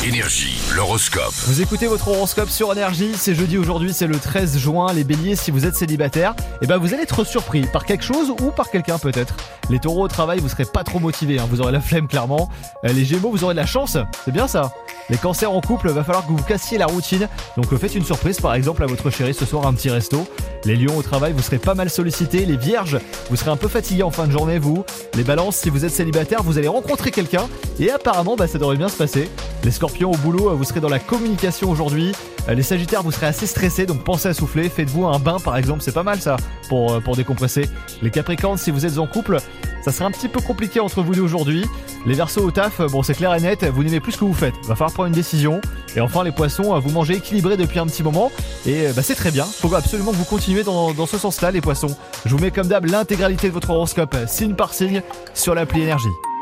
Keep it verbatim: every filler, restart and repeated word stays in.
Énergie, l'horoscope. Vous écoutez votre horoscope sur Énergie, c'est jeudi aujourd'hui, c'est le treize juin. Les béliers, si vous êtes célibataire, eh ben vous allez être surpris par quelque chose ou par quelqu'un peut-être. Les taureaux au travail, vous serez pas trop motivés, hein, vous aurez la flemme clairement. Euh, les gémeaux, vous aurez de la chance, c'est bien ça. Les cancers en couple, va falloir que vous cassiez la routine, donc faites une surprise par exemple à votre chérie ce soir, un petit resto. Les lions au travail, vous serez pas mal sollicités. Les vierges, vous serez un peu fatigués en fin de journée vous. Les balances, si vous êtes célibataire, vous allez rencontrer quelqu'un et apparemment bah, ça devrait bien se passer. Les scorpions au boulot, vous serez dans la communication aujourd'hui. Les sagittaires, vous serez assez stressés, donc pensez à souffler. Faites-vous un bain par exemple, c'est pas mal ça pour, pour décompresser. Les capricornes, si vous êtes en couple, ça sera un petit peu compliqué entre vous deux aujourd'hui. Les verseaux au taf, bon c'est clair et net, vous n'aimez plus ce que vous faites, va falloir prendre une décision. Et enfin les poissons, vous mangez équilibré depuis un petit moment et bah, c'est très bien, faut absolument que vous continuez dans, dans ce sens-là les poissons. Je vous mets comme d'hab l'intégralité de votre horoscope, signe par signe, sur l'appli Énergie.